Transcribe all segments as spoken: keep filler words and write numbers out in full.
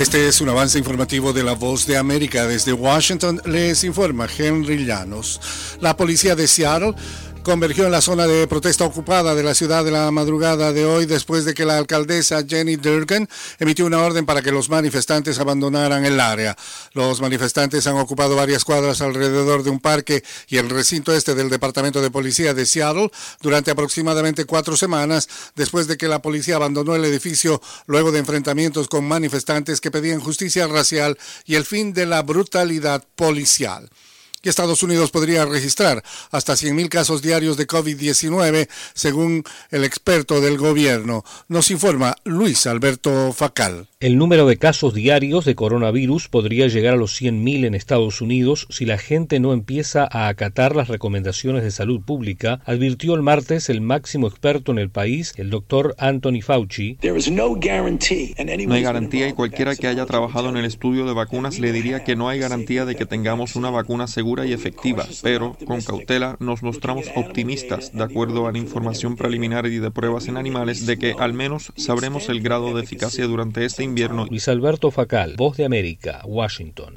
Este es un avance informativo de La Voz de América. Desde Washington les informa Henry Llanos. La policía de Seattle convergió en la zona de protesta ocupada de la ciudad de la madrugada de hoy después de que la alcaldesa Jenny Durkan emitió una orden para que los manifestantes abandonaran el área. Los manifestantes han ocupado varias cuadras alrededor de un parque y el recinto este del Departamento de Policía de Seattle durante aproximadamente cuatro semanas después de que la policía abandonó el edificio luego de enfrentamientos con manifestantes que pedían justicia racial y el fin de la brutalidad policial. Y Estados Unidos podría registrar hasta cien mil casos diarios de COVID diecinueve, según el experto del gobierno. Nos informa Luis Alberto Facal. El número de casos diarios de coronavirus podría llegar a los cien mil en Estados Unidos si la gente no empieza a acatar las recomendaciones de salud pública, advirtió el martes el máximo experto en el país, el doctor Anthony Fauci. No hay garantía y cualquiera que haya trabajado en el estudio de vacunas le diría que no hay garantía de que tengamos una vacuna segura y efectiva, pero con cautela nos mostramos optimistas, de acuerdo a la información preliminar y de pruebas en animales, de que al menos sabremos el grado de eficacia durante este invierno. Luis Alberto Facal, Voz de América, Washington.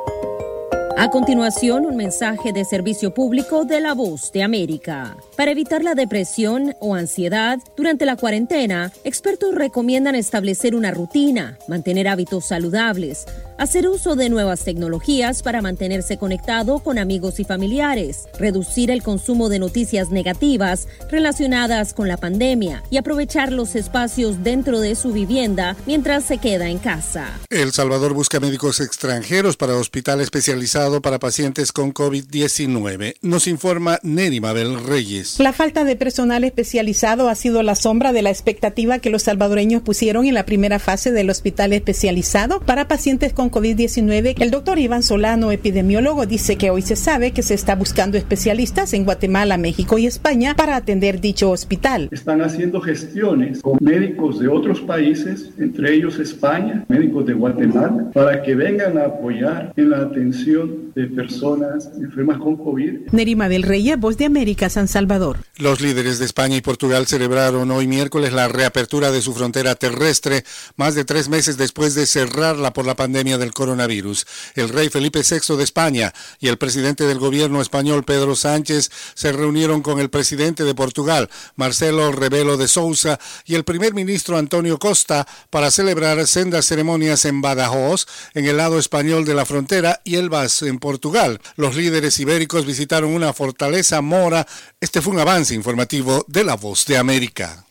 A continuación, un mensaje de servicio público de La Voz de América. Para evitar la depresión o ansiedad durante la cuarentena, expertos recomiendan establecer una rutina, mantener hábitos saludables, hacer uso de nuevas tecnologías para mantenerse conectado con amigos y familiares, reducir el consumo de noticias negativas relacionadas con la pandemia y aprovechar los espacios dentro de su vivienda mientras se queda en casa. El Salvador busca médicos extranjeros para hospital especializado para pacientes con COVID diecinueve. Nos informa Neri Mabel Reyes. La falta de personal especializado ha sido la sombra de la expectativa que los salvadoreños pusieron en la primera fase del hospital especializado para pacientes con COVID diecinueve. El doctor Iván Solano, epidemiólogo, dice que hoy se sabe que se está buscando especialistas en Guatemala, México y España para atender dicho hospital. Están haciendo gestiones con médicos de otros países, entre ellos España, médicos de Guatemala, para que vengan a apoyar en la atención de personas enfermas con COVID. Neri Mabel Reyes, Voz de América, San Salvador. Los líderes de España y Portugal celebraron hoy miércoles la reapertura de su frontera terrestre, más de tres meses después de cerrarla por la pandemia del coronavirus. El rey Felipe sexto de España y el presidente del gobierno español, Pedro Sánchez, se reunieron con el presidente de Portugal, Marcelo Rebelo de Sousa, y el primer ministro Antonio Costa para celebrar sendas ceremonias en Badajoz, en el lado español de la frontera, y Elvas, en Portugal. Los líderes ibéricos visitaron una fortaleza mora. Este fue un avance informativo de La Voz de América.